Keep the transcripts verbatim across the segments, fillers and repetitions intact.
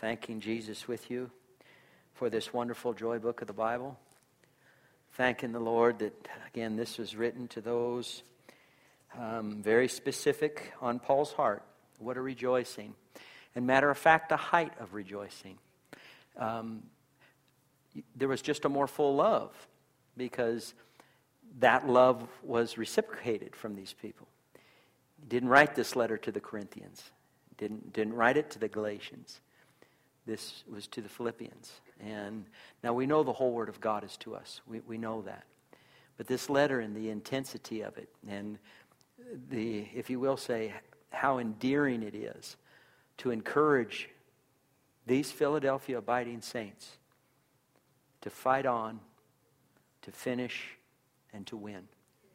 thanking Jesus with you for this wonderful joy book of the Bible. Thanking the Lord that, again, this was written to those um, very specific on Paul's heart. What a rejoicing. And matter of fact, a height of rejoicing. Um, there was just a more full love because that love was reciprocated from these people. He didn't write this letter to the Corinthians. Didn't, didn't write it to the Galatians. This was to the Philippians. And now we know the whole Word of God is to us. We, we know that. But this letter and the intensity of it and the, if you will say, how endearing it is to encourage these Philadelphia abiding saints to fight on, to finish, and to win.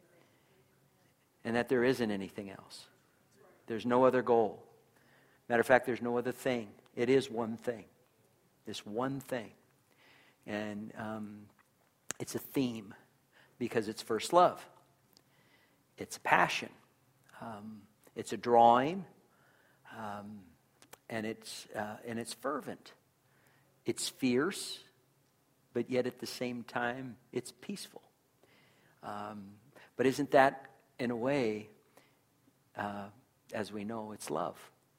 And that there isn't anything else. There's no other goal. Matter of fact, there's no other thing. It is one thing. This one thing. And um, it's a theme because it's first love. It's passion. Um, it's a drawing. Um, and it's uh, and it's fervent. It's fierce, but yet at the same time, it's peaceful. Um, but isn't that, in a way, uh, as we know, it's love.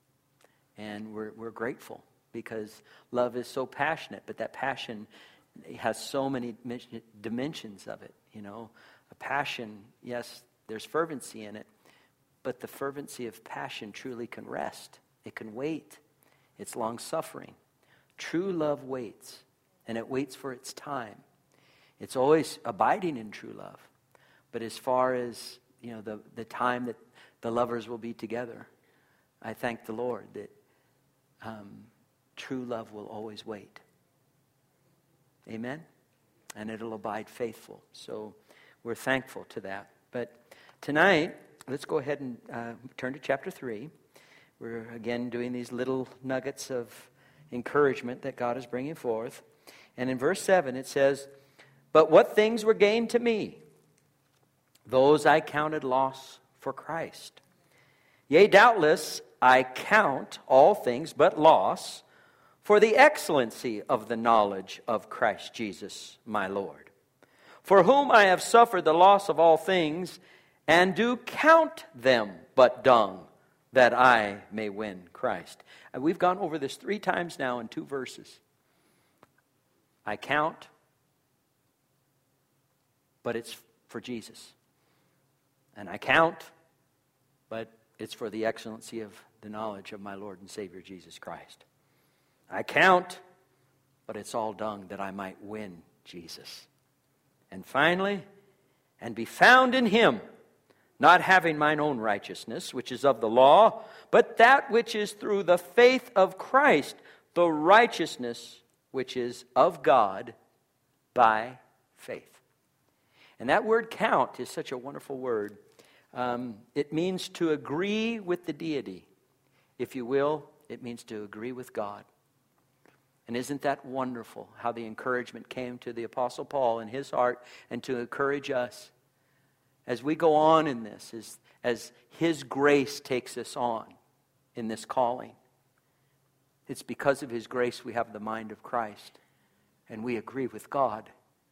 And we're we're grateful because love is so passionate, but that passion has so many dimensions of it, you know. A passion, yes, there's fervency in it, but the fervency of passion truly can rest. It can wait. It's long-suffering. True love waits, and it waits for its time. It's always abiding in true love. But as far as, you know, the, the time that the lovers will be together, I thank the Lord that um, true love will always wait. Amen? And it'll abide faithful. So we're thankful to that. But tonight, let's go ahead and uh, turn to chapter three. We're again doing these little nuggets of encouragement that God is bringing forth. And in verse seven it says, "But what things were gained to me, those I counted loss for Christ. Yea, doubtless I count all things but loss for the excellency of the knowledge of Christ Jesus my Lord, for whom I have suffered the loss of all things, and do count them but dung, that I may win Christ." And we've gone over this three times now in two verses. I count, but it's for Jesus. And I count, but it's for the excellency of the knowledge of my Lord and Savior Jesus Christ. I count, but it's all dung that I might win Jesus. And finally, and be found in Him, not having mine own righteousness, which is of the law, but that which is through the faith of Christ, the righteousness which is of God by faith. And that word count is such a wonderful word. Um, it means to agree with the deity. If you will, it means to agree with God. And isn't that wonderful how the encouragement came to the Apostle Paul in his heart and to encourage us as we go on in this, as, as His grace takes us on in this calling. It's because of His grace we have the mind of Christ and we agree with God.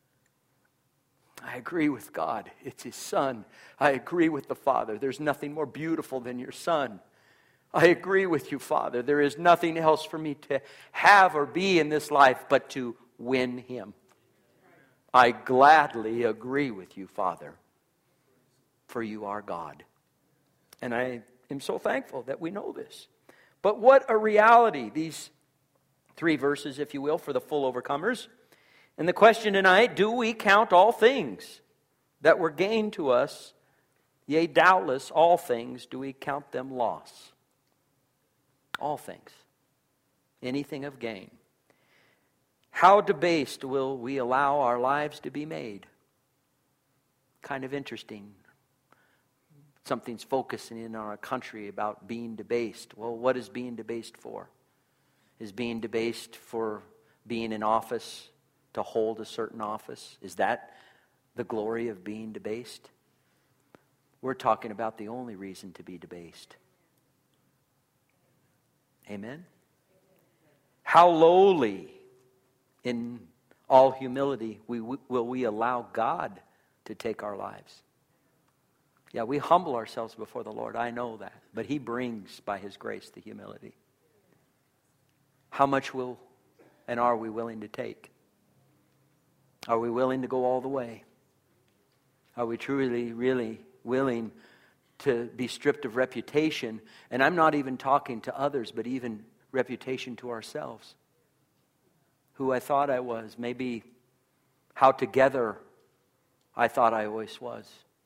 I agree with God. It's His Son. I agree with the Father. There's nothing more beautiful than your Son. I agree with you, Father. There is nothing else for me to have or be in this life but to win Him. I gladly agree with you, Father, for you are God. And I am so thankful that we know this. But what a reality, these three verses, if you will, for the full overcomers. And the question tonight, do we count all things that were gained to us? Yea, doubtless all things, do we count them loss? All things. Anything of gain. How debased will we allow our lives to be made? Kind of interesting. Something's focusing in our country about being debased. Well, what is being debased for? Is being debased for being in office, to hold a certain office? Is that the glory of being debased? We're talking about the only reason to be debased. Amen? How lowly in all humility we, will we allow God to take our lives? Yeah, we humble ourselves before the Lord. I know that. But He brings by His grace the humility. How much will and are we willing to take? Are we willing to go all the way? Are we truly, really willing to be stripped of reputation? And I'm not even talking to others, but even reputation to ourselves. Who I thought I was, maybe how together I thought I always was.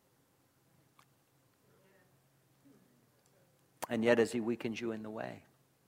And yet as He weakens you in the way,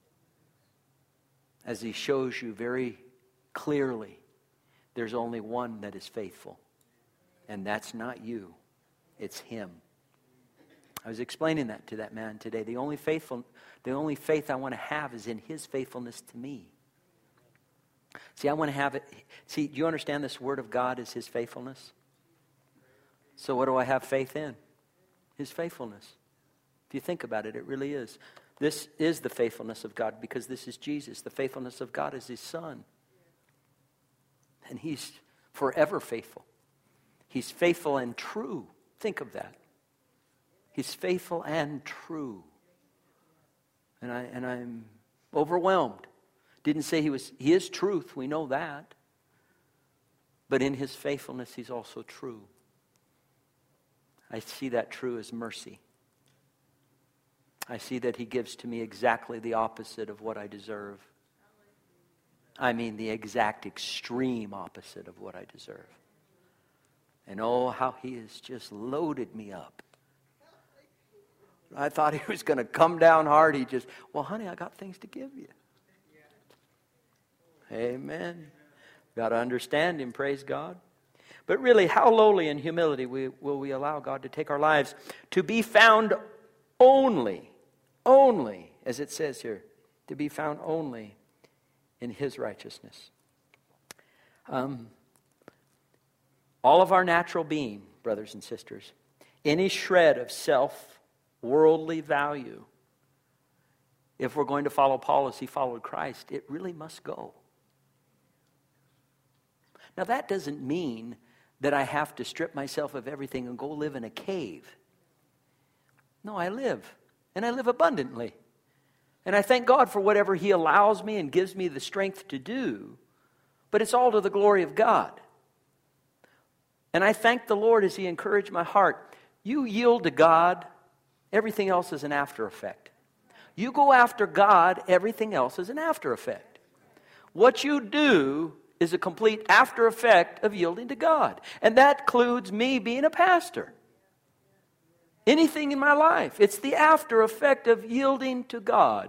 as He shows you very clearly, there's only one that is faithful. And that's not you. It's Him. I was explaining that to that man today. The only faithful, the only faith I want to have is in His faithfulness to me. See, I want to have it. See, do you understand this Word of God is His faithfulness? So what do I have faith in? His faithfulness. If you think about it, it really is. This is the faithfulness of God because this is Jesus. The faithfulness of God is His Son. And He's forever faithful. He's faithful and true. Think of that. He's faithful and true. And I and I'm overwhelmed. Didn't say he was he is truth, we know that. But in His faithfulness He's also true. I see that true as mercy. I see that He gives to me exactly the opposite of what I deserve. I mean the exact extreme opposite of what I deserve. And oh, how He has just loaded me up. I thought He was going to come down hard. He just, well, honey, I got things to give you. Amen. Got to understand Him, praise God. But really, how lowly in humility we, will we allow God to take our lives to be found only, only, as it says here, to be found only in His righteousness. Um, all of our natural being, brothers and sisters, any shred of self-worldly value, if we're going to follow Paul as he followed Christ, it really must go. Now that doesn't mean that I have to strip myself of everything and go live in a cave. No, I live, and I live abundantly. And I thank God for whatever He allows me and gives me the strength to do. But it's all to the glory of God. And I thank the Lord as He encouraged my heart. You yield to God, everything else is an after effect. You go after God, everything else is an after effect. What you do is a complete after effect of yielding to God. And that includes me being a pastor. Anything in my life, it's the after effect of yielding to God.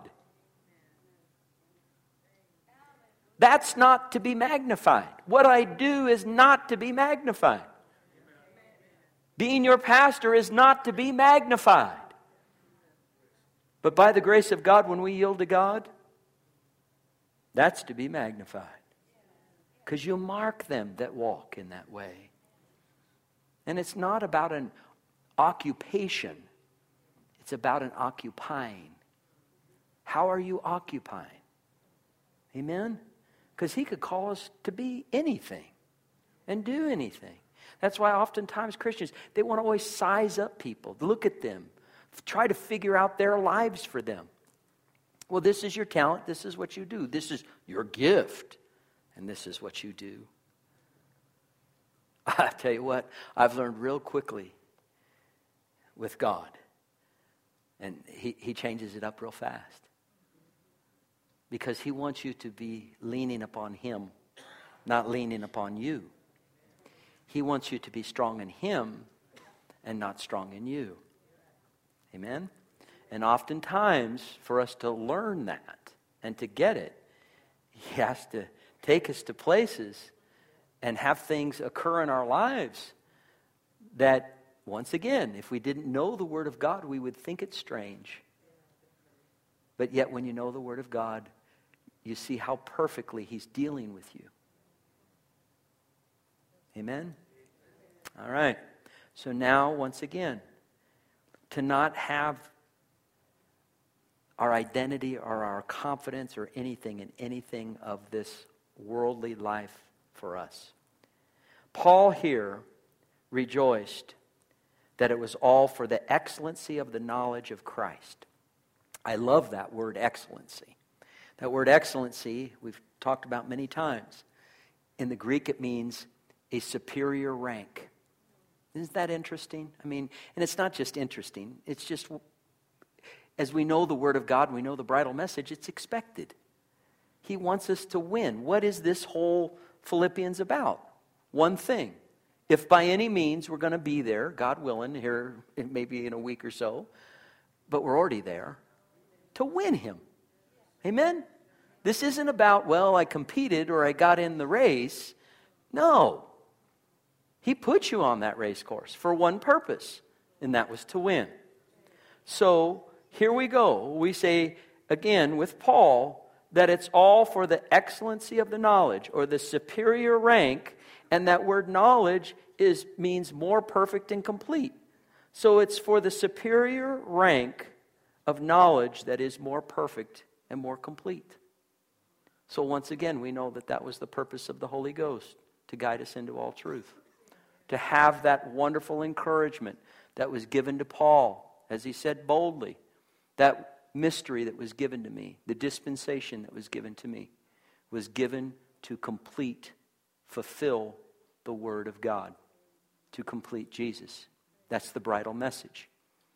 That's not to be magnified. What I do is not to be magnified. Being your pastor is not to be magnified. But by the grace of God, when we yield to God, that's to be magnified. Because you mark them that walk in that way. And it's not about an occupation. It's about an occupying. How are you occupying? Amen? Because He could call us to be anything and do anything. That's why oftentimes Christians, they want to always size up people. Look at them. Try to figure out their lives for them. Well, this is your talent. This is what you do. This is your gift. And this is what you do. I tell you what, I've learned real quickly with God. And he, he changes it up real fast. Because He wants you to be leaning upon Him, not leaning upon you. He wants you to be strong in Him and not strong in you. Amen? And oftentimes, for us to learn that and to get it, He has to take us to places and have things occur in our lives that, once again, if we didn't know the Word of God, we would think it strange. But yet when you know the Word of God, you see how perfectly He's dealing with you. Amen? All right. So now, once again, to not have our identity or our confidence or anything in anything of this worldly life for us. Paul here rejoiced that it was all for the excellency of the knowledge of Christ. I love that word excellency. That word excellency we've talked about many times. In the Greek it means a superior rank. Isn't that interesting? I mean, and it's not just interesting. It's just, as we know the Word of God, we know the bridal message, it's expected. He wants us to win. What is this whole Philippians about? One thing. If by any means we're going to be there, God willing, here maybe in a week or so, but we're already there, to win Him. Amen? This isn't about, well, I competed or I got in the race. No. He put you on that race course for one purpose, and that was to win. So here we go. We say, again, with Paul, that it's all for the excellency of the knowledge or the superior rank. And that word knowledge is means more perfect and complete. So it's for the superior rank of knowledge that is more perfect and more complete. So once again, we know that that was the purpose of the Holy Ghost, to guide us into all truth. To have that wonderful encouragement that was given to Paul, as he said boldly, that mystery that was given to me, the dispensation that was given to me, was given to complete fulfill the Word of God, to complete Jesus. That's the bridal message.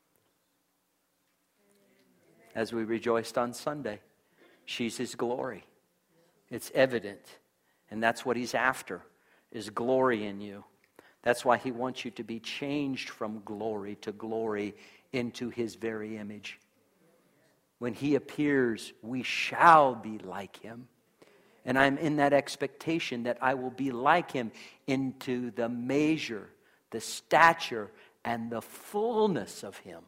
As we rejoiced on Sunday, she's His glory. It's evident. And that's what He's after, is glory in you. That's why He wants you to be changed from glory to glory into His very image. When He appears, we shall be like Him. And I'm in that expectation that I will be like Him into the measure, the stature, and the fullness of Him.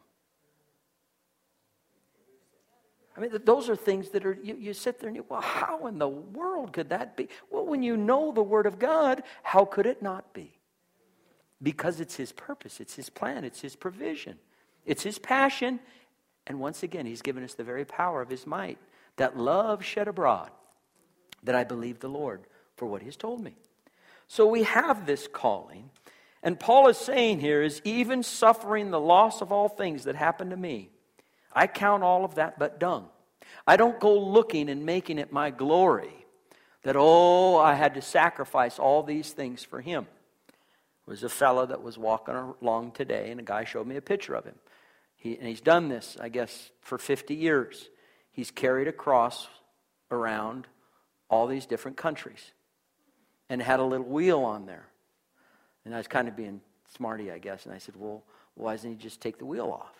I mean, those are things that are, you, you sit there and you, well, how in the world could that be? Well, when you know the Word of God, how could it not be? Because it's His purpose, it's His plan, it's His provision, it's His passion. And once again, He's given us the very power of His might, that love shed abroad, that I believe the Lord for what He has told me. So we have this calling. And Paul is saying here is, even suffering the loss of all things that happened to me, I count all of that but dung. I don't go looking and making it my glory that, oh, I had to sacrifice all these things for Him. There was a fellow that was walking along today, and a guy showed me a picture of him. He, and he's done this, I guess, for fifty years. He's carried a cross around all these different countries and had a little wheel on there. And I was kind of being smarty, I guess, and I said, well, why doesn't he just take the wheel off?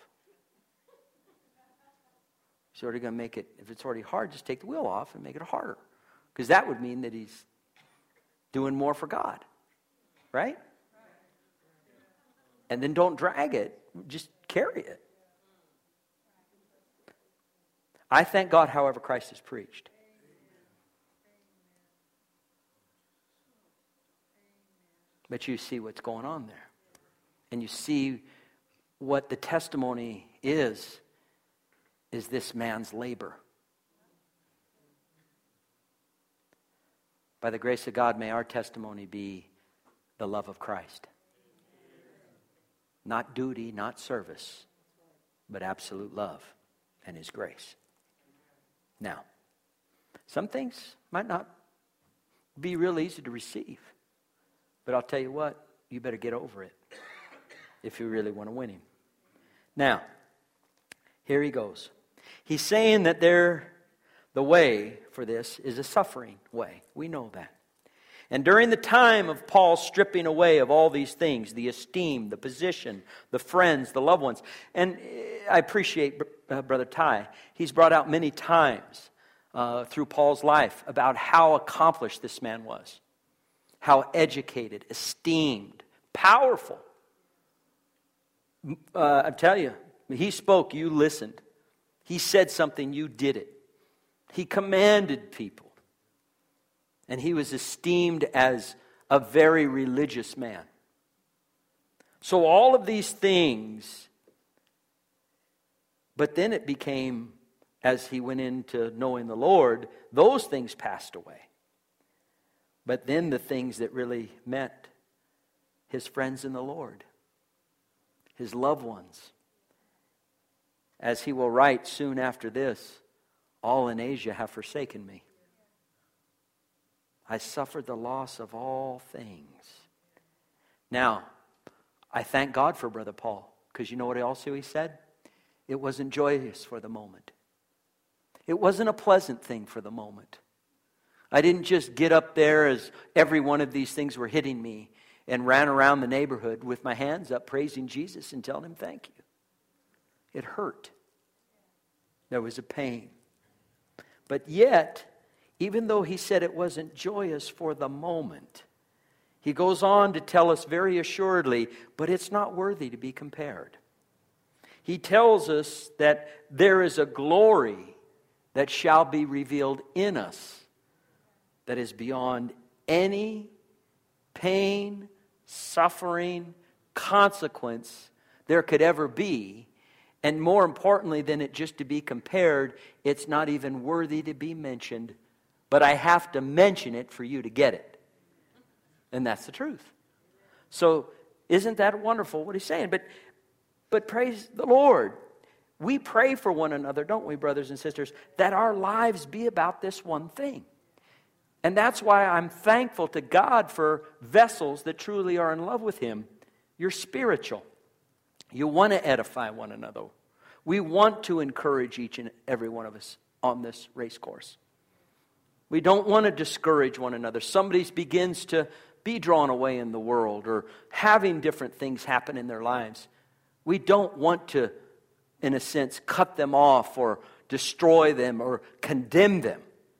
He's already going to make it, if it's already hard, just take the wheel off and make it harder. Because that would mean that he's doing more for God. Right? And then don't drag it, just carry it. I thank God, however, Christ is preached. But you see what's going on there. And you see what the testimony is, is this man's labor. By the grace of God, may our testimony be the love of Christ. Not duty, not service, but absolute love and His grace. Now, some things might not be real easy to receive. But I'll tell you what, you better get over it if you really want to win Him. Now, here he goes. He's saying that there, the way for this is a suffering way. We know that. And during the time of Paul's stripping away of all these things, the esteem, the position, the friends, the loved ones, and I appreciate uh, Brother Ty. He's brought out many times uh, through Paul's life about how accomplished this man was. How educated, esteemed, powerful. Uh, I tell you, he spoke, you listened. He said something, you did it. He commanded people. And he was esteemed as a very religious man. So all of these things, but then it became as he went into knowing the Lord, those things passed away. But then the things that really meant his friends in the Lord, his loved ones. As he will write soon after this, all in Asia have forsaken me. I suffered the loss of all things. Now, I thank God for Brother Paul, because you know what also he said? It wasn't joyous for the moment. It wasn't a pleasant thing for the moment. I didn't just get up there as every one of these things were hitting me and ran around the neighborhood with my hands up praising Jesus and telling him thank you. It hurt. There was a pain. But yet, even though he said it wasn't joyous for the moment, he goes on to tell us very assuredly, but it's not worthy to be compared. He tells us that there is a glory that shall be revealed in us that is beyond any pain, suffering, consequence there could ever be. And more importantly than it just to be compared, it's not even worthy to be mentioned. But I have to mention it for you to get it. And that's the truth. So isn't that wonderful what he's saying? But, but praise the Lord. We pray for one another, don't we, brothers and sisters, that our lives be about this one thing. And that's why I'm thankful to God for vessels that truly are in love with him. You're spiritual. You want to edify one another. We want to encourage each and every one of us on this race course. We don't want to discourage one another. Somebody begins to be drawn away in the world or having different things happen in their lives. We don't want to, in a sense, cut them off or destroy them or condemn them.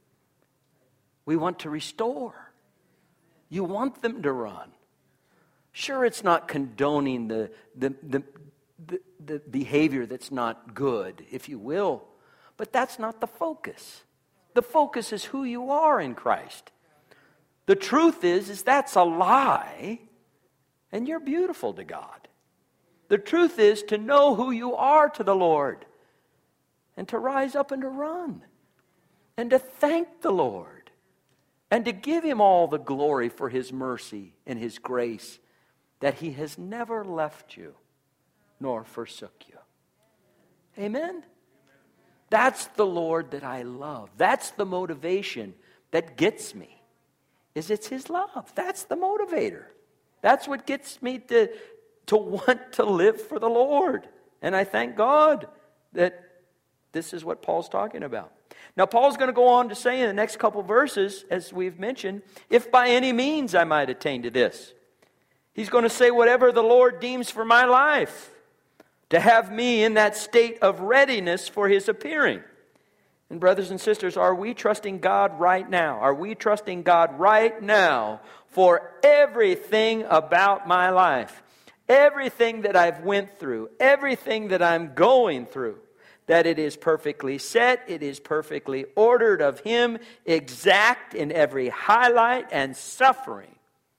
We want to restore. You want them to run. Sure, it's not condoning the, the, the, the, the behavior that's not good, if you will, but that's not the focus. The focus is who you are in Christ. The truth is, is that's a lie, and you're beautiful to God. The truth is to know who you are to the Lord, and to rise up and to run, and to thank the Lord, and to give him all the glory for his mercy and his grace, that he has never left you, nor forsook you. Amen? That's the Lord that I love. That's the motivation that gets me. Is it's his love. That's the motivator. That's what gets me to, to want to live for the Lord. And I thank God that this is what Paul's talking about. Now, Paul's going to go on to say in the next couple verses, as we've mentioned, if by any means I might attain to this. He's going to say whatever the Lord deems for my life, to have me in that state of readiness for his appearing. And brothers and sisters, are we trusting God right now? Are we trusting God right now for everything about my life? Everything that I've went through, everything that I'm going through, that it is perfectly set, it is perfectly ordered of him, exact in every highlight and suffering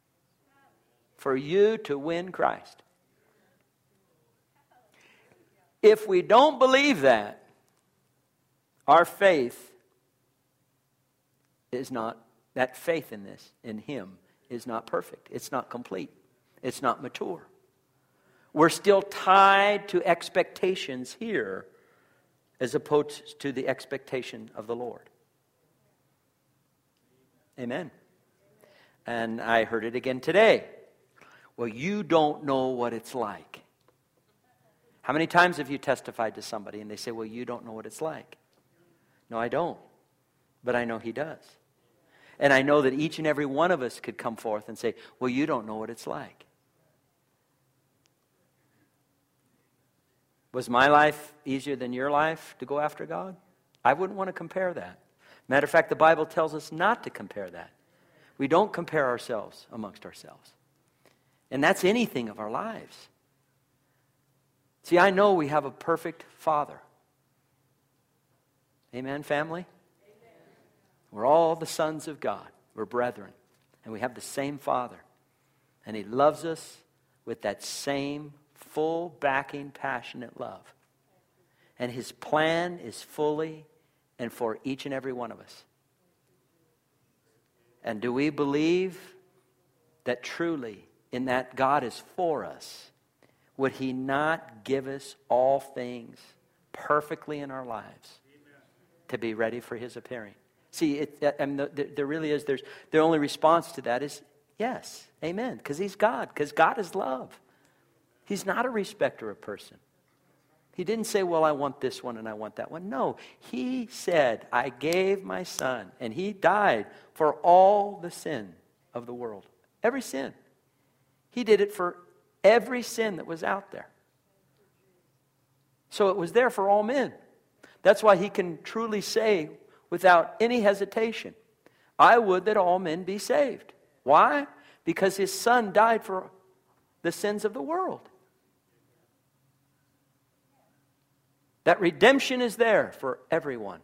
for you to win Christ. If we don't believe that, our faith is not, that faith in this, in him, is not perfect. It's not complete. It's not mature. We're still tied to expectations here as opposed to the expectation of the Lord. Amen. And I heard it again today. Well, you don't know what it's like. How many times have you testified to somebody and they say, well, you don't know what it's like? No, I don't. But I know he does. And I know that each and every one of us could come forth and say, well, you don't know what it's like. Was my life easier than your life to go after God? I wouldn't want to compare that. Matter of fact, the Bible tells us not to compare that. We don't compare ourselves amongst ourselves. And that's anything of our lives. See, I know we have a perfect Father. Amen, family? Amen. We're all the sons of God. We're brethren. And we have the same Father. And he loves us with that same full backing, passionate love. And his plan is fully and for each and every one of us. And do we believe that truly in that God is for us? Would He not give us all things perfectly in our lives to be ready for His appearing? See, it, I mean, there, there really is, there's, the only response to that is yes, amen, because He's God, because God is love. He's not a respecter of person. He didn't say, well, I want this one and I want that one. No, He said, I gave my Son, and He died for all the sin of the world. Every sin. He did it for every sin that was out there. So it was there for all men. That's why He can truly say without any hesitation, I would that all men be saved. Why? Because His Son died for the sins of the world. That redemption is there for everyone.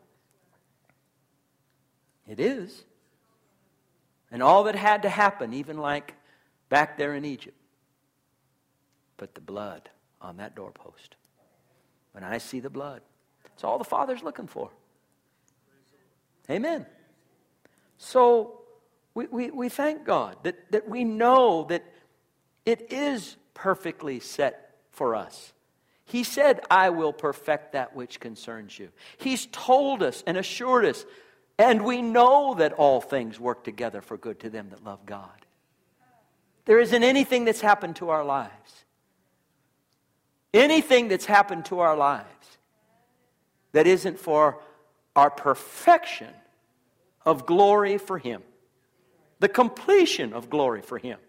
It is. And all that had to happen, even like back there in Egypt, put the blood on that doorpost. When I see the blood, it's all the Father's looking for. Amen. So we, we, we thank God that, that we know that it is perfectly set for us. He said, I will perfect that which concerns you. He's told us and assured us, and we know that all things work together for good to them that love God. There isn't anything that's happened to our lives, anything that's happened to our lives that isn't for our perfection of glory for Him, the completion of glory for Him.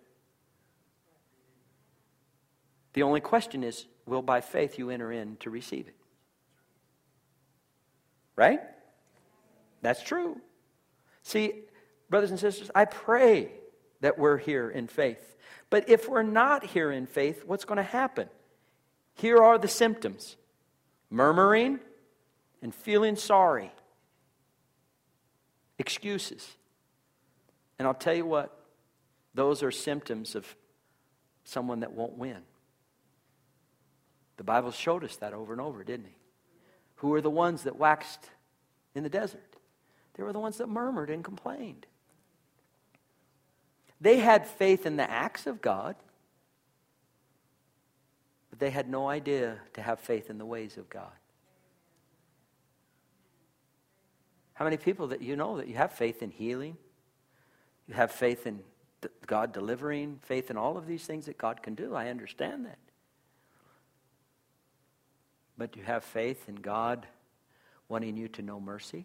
The only question is, will by faith you enter in to receive it? Right? That's true. See, brothers and sisters, I pray that we're here in faith. But if we're not here in faith, what's going to happen? Here are the symptoms: murmuring and feeling sorry, excuses. And I'll tell you what, those are symptoms of someone that won't win. The Bible showed us that over and over, didn't He? Who were the ones that waxed in the desert? They were the ones that murmured and complained. They had faith in the acts of God, but they had no idea to have faith in the ways of God. How many people that you know that you have faith in healing? You have faith in God delivering, faith in all of these things that God can do. I understand that. But do you have faith in God wanting you to know mercy?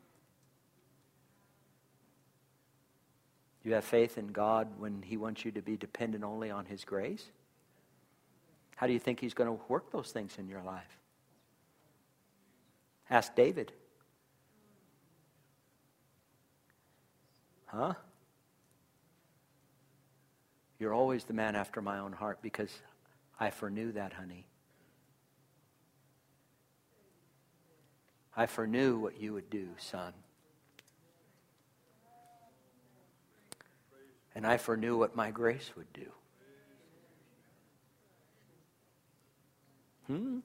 Do you have faith in God when He wants you to be dependent only on His grace? How do you think He's going to work those things in your life? Ask David. Huh? You're always the man after my own heart because I foreknew that, honey. I foreknew what you would do, son. And I foreknew what my grace would do. Hmm?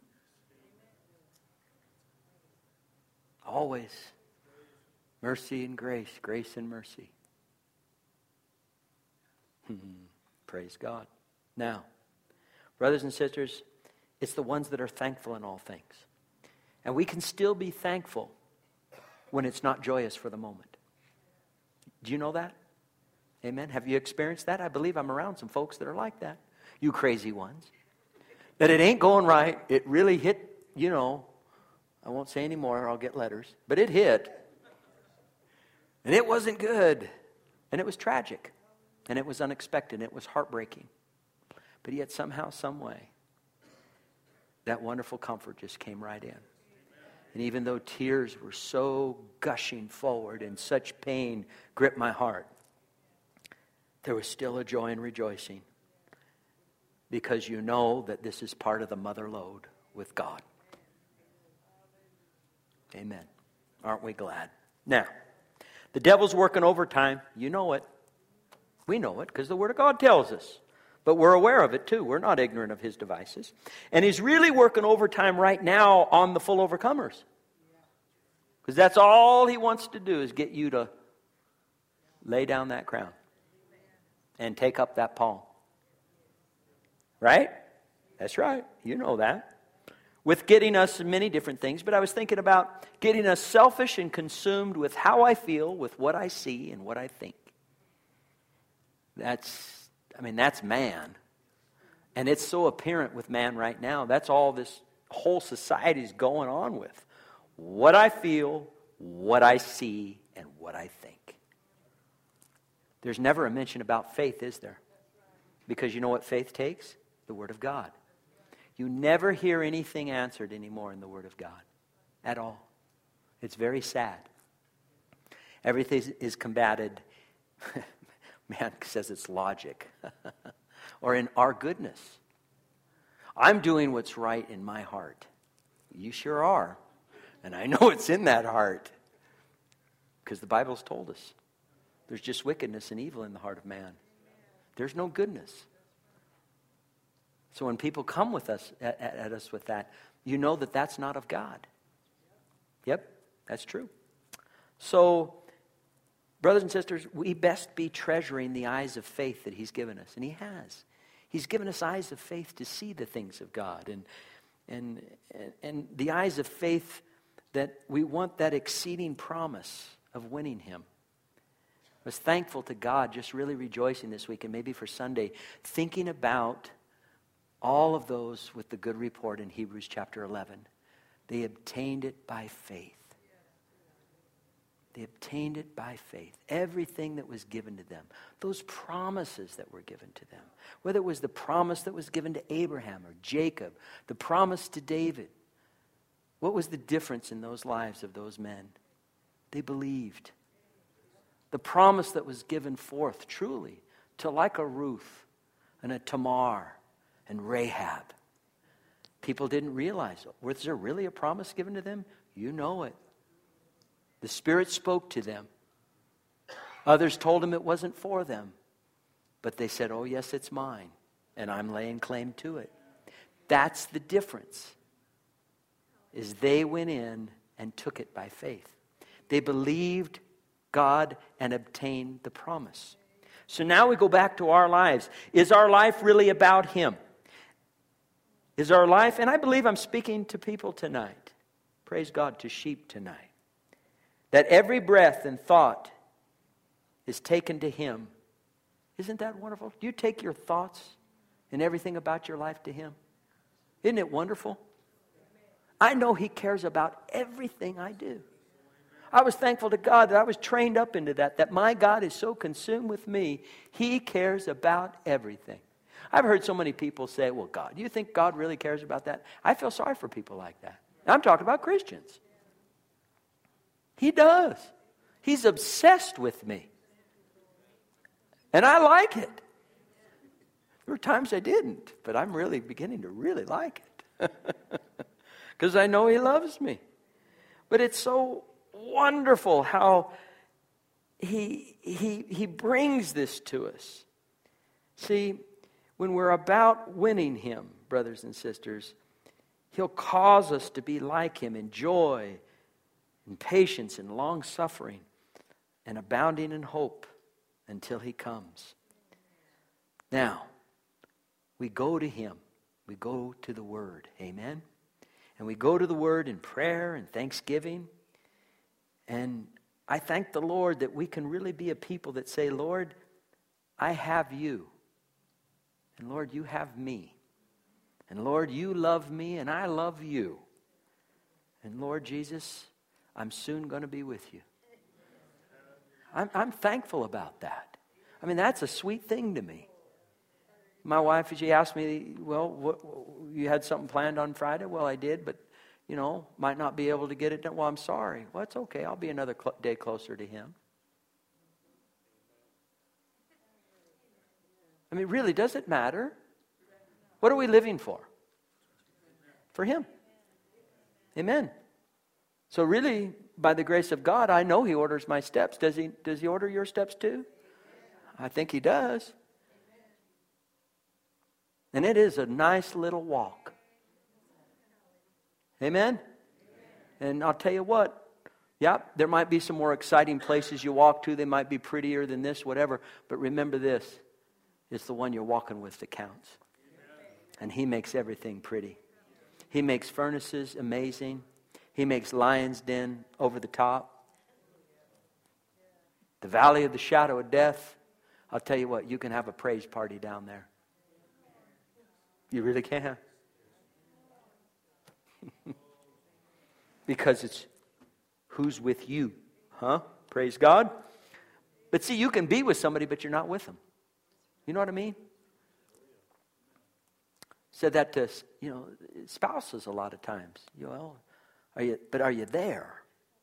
Always. Mercy and grace, grace and mercy. Praise God. Now, brothers and sisters, it's the ones that are thankful in all things. And we can still be thankful when it's not joyous for the moment. Do you know that? Amen. Have you experienced that? I believe I'm around some folks that are like that. You crazy ones. That it ain't going right. It really hit, you know, I won't say any more or I'll get letters. But it hit. And it wasn't good. And it was tragic. And it was unexpected. It was heartbreaking. But yet somehow, some way, that wonderful comfort just came right in. And even though tears were so gushing forward and such pain gripped my heart, there was still a joy and rejoicing. Because you know that this is part of the mother load with God. Amen. Aren't we glad? Now, the devil's working overtime. You know it. We know it because the Word of God tells us. But we're aware of it too. We're not ignorant of his devices. And he's really working overtime right now on the full overcomers. Because that's all he wants to do is get you to lay down that crown and take up that palm. Right? That's right. You know that. With getting us many different things, but I was thinking about getting us selfish and consumed with how I feel, with what I see and what I think. That's, I mean, that's man. And it's so apparent with man right now. That's all this whole society is going on with. What I feel, what I see, and what I think. There's never a mention about faith, is there? Because you know what faith takes? The Word of God. You never hear anything answered anymore in the Word of God. At all. It's very sad. Everything is combated. Man says it's logic. Or in our goodness. I'm doing what's right in my heart. You sure are. And I know it's in that heart. Because the Bible's told us. There's just wickedness and evil in the heart of man. There's no goodness. So when people come with us at, at us with that, you know that that's not of God. Yep, that's true. So, brothers and sisters, we best be treasuring the eyes of faith that He's given us. And He has. He's given us eyes of faith to see the things of God. And, and, and, and the eyes of faith that we want that exceeding promise of winning Him. I was thankful to God, just really rejoicing this week, and maybe for Sunday, thinking about all of those with the good report in Hebrews chapter eleven. They obtained it by faith. They obtained it by faith. Everything that was given to them. Those promises that were given to them. Whether it was the promise that was given to Abraham or Jacob. The promise to David. What was the difference in those lives of those men? They believed. The promise that was given forth truly to like a Ruth and a Tamar and Rahab. People didn't realize, was there really a promise given to them? You know it. The Spirit spoke to them. Others told them it wasn't for them. But they said, oh yes, it's mine. And I'm laying claim to it. That's the difference. Is they went in and took it by faith. They believed God and obtained the promise. So now we go back to our lives. Is our life really about Him? Is our life, and I believe I'm speaking to people tonight. Praise God, to sheep tonight. That every breath and thought is taken to Him. Isn't that wonderful? Do you take your thoughts and everything about your life to Him? Isn't it wonderful? I know He cares about everything I do. I was thankful to God that I was trained up into that, that my God is so consumed with me, He cares about everything. I've heard so many people say, well, God, do you think God really cares about that? I feel sorry for people like that. I'm talking about Christians. He does. He's obsessed with me. And I like it. There were times I didn't, but I'm really beginning to really like it. Because I know He loves me. But it's so wonderful how he, he, he brings this to us. See, when we're about winning Him, brothers and sisters, He'll cause us to be like Him in joy, in patience, in long-suffering, and abounding in hope until He comes. Now, we go to Him. We go to the Word. Amen? And we go to the Word in prayer and thanksgiving. And I thank the Lord that we can really be a people that say, Lord, I have You. And Lord, You have me. And Lord, You love me and I love You. And Lord Jesus, I'm soon going to be with You. I'm, I'm thankful about that. I mean, that's a sweet thing to me. My wife, she asked me, well, what, you had something planned on Friday? Well, I did, but, you know, might not be able to get it done. Well, I'm sorry. Well, it's okay. I'll be another cl- day closer to Him. I mean, really, does it matter? What are we living for? For Him. Amen. So really, by the grace of God, I know He orders my steps. Does He, does He order your steps too? I think He does. And it is a nice little walk. Amen? And I'll tell you what, Yep, there might be some more exciting places you walk to. They might be prettier than this, whatever. But remember this. It's the one you're walking with that counts. And He makes everything pretty. He makes furnaces amazing. He makes Lion's Den over the top. The valley of the shadow of death. I'll tell you what, you can have a praise party down there. You really can. Because it's who's with you. Huh? Praise God. But see, you can be with somebody, but you're not with them. You know what I mean? Said that to, you know, spouses a lot of times. You know, are you, but are you there?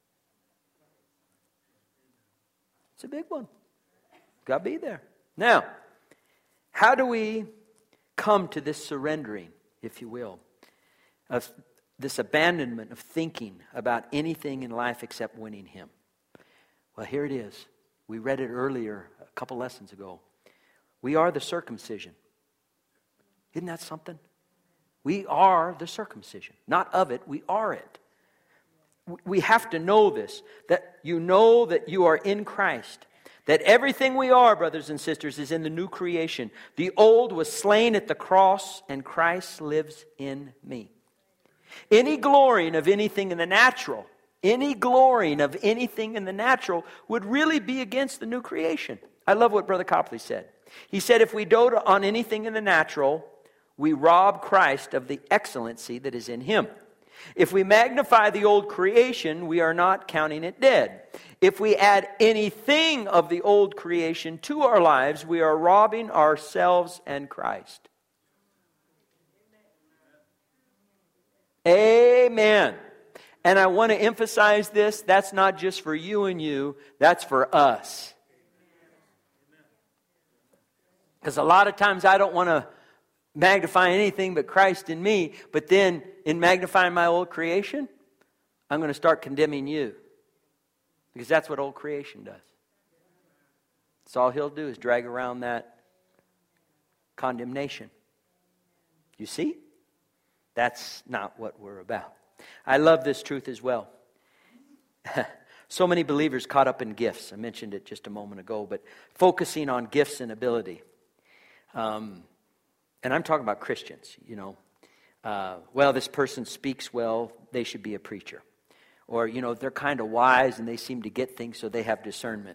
It's a big one. Got to be there. Now, how do we come to this surrendering, if you will, of this abandonment of thinking about anything in life except winning Him? Well, here it is. We read it earlier, a couple lessons ago. We are the circumcision. Isn't that something? We are the circumcision. Not of it, we are it. We have to know this, that you know that you are in Christ. That everything we are, brothers and sisters, is in the new creation. The old was slain at the cross, and Christ lives in me. Any glorying of anything in the natural, any glorying of anything in the natural would really be against the new creation. I love what Brother Copley said. He said, if we dote on anything in the natural, we rob Christ of the excellency that is in Him. If we magnify the old creation, we are not counting it dead. If we add anything of the old creation to our lives, we are robbing ourselves and Christ. Amen. And I want to emphasize this, that's not just for you and you, that's for us. Because a lot of times I don't want to magnify anything but Christ in me, but then in magnifying my old creation, I'm going to start condemning you. Because that's what old creation does. That's all he'll do is drag around that condemnation. You see? That's not what we're about. I love this truth as well. So many believers caught up in gifts. I mentioned it just a moment ago, but focusing on gifts and ability. Um, and I'm talking about Christians, you know. Uh, well, this person speaks well, they should be a preacher. Or, you know, they're kind of wise and they seem to get things, so they have discernment.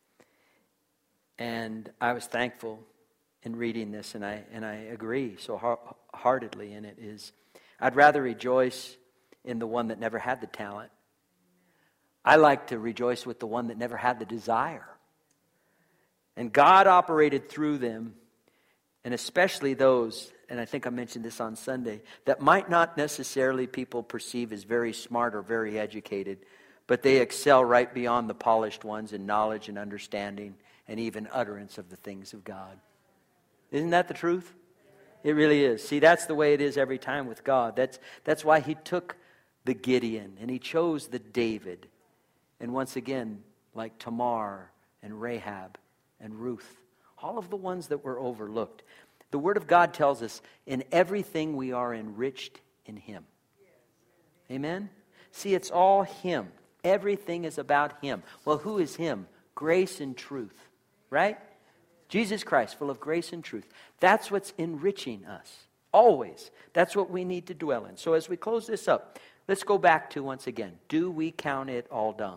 And I was thankful in reading this, and I and I agree so heartedly in it, is I'd rather rejoice in the one that never had the talent. I like to rejoice with the one that never had the desire. And God operated through them, and especially those, and I think I mentioned this on Sunday, that might not necessarily people perceive as very smart or very educated, but they excel right beyond the polished ones in knowledge and understanding and even utterance of the things of God. Isn't that the truth? It really is. See, that's the way it is every time with God. That's, that's why He took the Gideon and He chose the David. And once again, like Tamar and Rahab and Ruth, all of the ones that were overlooked. The Word of God tells us, in everything we are enriched in Him. Amen? See, it's all Him. Everything is about Him. Well, who is Him? Grace and truth. Right? Jesus Christ, full of grace and truth. That's what's enriching us. Always. That's what we need to dwell in. So as we close this up, let's go back to once again. Do we count it all dung?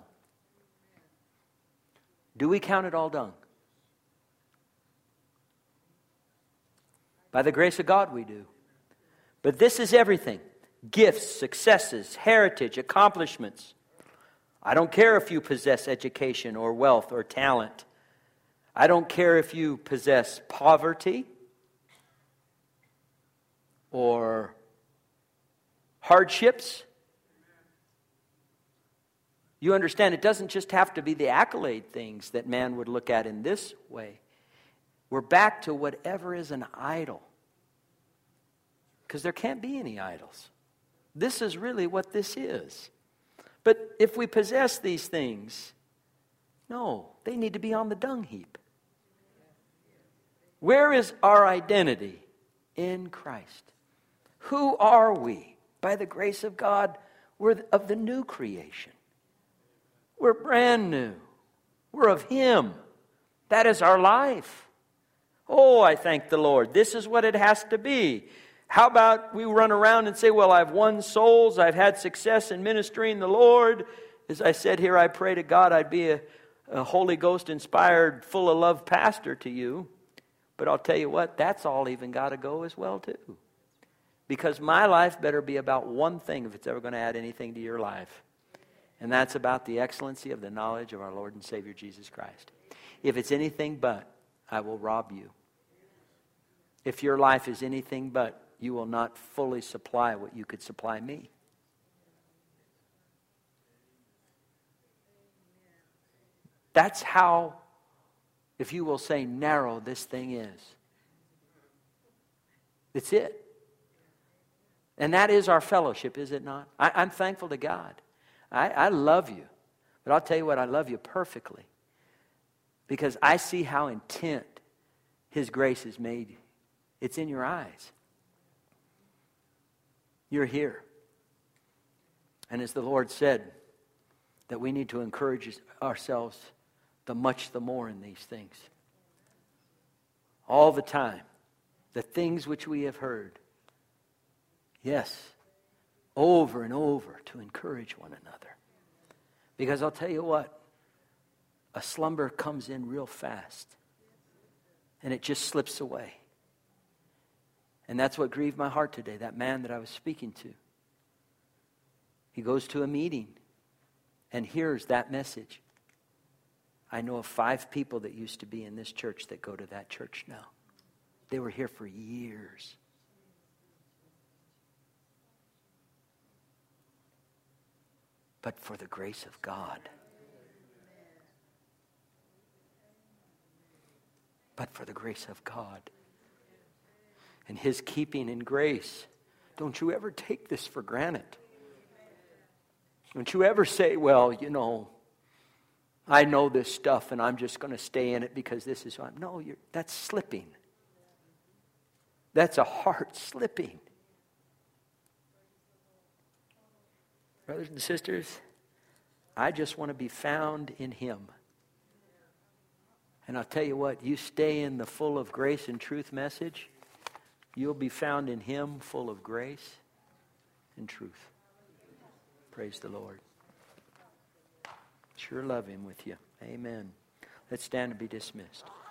Do we count it all dung? By the grace of God we do. But this is everything. Gifts, successes, heritage, accomplishments. I don't care if you possess education or wealth or talent. I don't care if you possess poverty or hardships. You understand, it doesn't just have to be the accolade things that man would look at in this way. We're back to whatever is an idol. Because there can't be any idols. This is really what this is. But if we possess these things, no, they need to be on the dung heap. Where is our identity? In Christ. Who are we? By the grace of God, we're of the new creation. We're brand new. We're of Him. That is our life. Oh, I thank the Lord. This is what it has to be. How about we run around and say, well, I've won souls. I've had success in ministering the Lord. As I said here, I pray to God I'd be a, a Holy Ghost inspired, full of love pastor to you. But I'll tell you what, that's all even got to go as well too. Because my life better be about one thing if it's ever going to add anything to your life. And that's about the excellency of the knowledge of our Lord and Savior Jesus Christ. If it's anything but, I will rob you. If your life is anything but, you will not fully supply what you could supply me. That's how, if you will say, narrow this thing is. It's it. And that is our fellowship, is it not? I, I'm thankful to God. I, I love you. But I'll tell you what, I love you perfectly. Because I see how intent His grace has made you. It's in your eyes. You're here. And as the Lord said, that we need to encourage ourselves the much the more in these things. All the time. The things which we have heard. Yes. Over and over to encourage one another. Because I'll tell you what. A slumber comes in real fast. And it just slips away. And that's what grieved my heart today. That man that I was speaking to. He goes to a meeting. And hears that message. I know of five people that used to be in this church that go to that church now. They were here for years. But for the grace of God. But for the grace of God. And His keeping in grace. Don't you ever take this for granted. Don't you ever say, well, you know, I know this stuff and I'm just going to stay in it because this is... No, you're, that's slipping. That's a heart slipping. Brothers and sisters, I just want to be found in Him. And I'll tell you what, you stay in the full of grace and truth message, you'll be found in Him full of grace and truth. Praise the Lord. Sure love Him with you. Amen. Let's stand and be dismissed.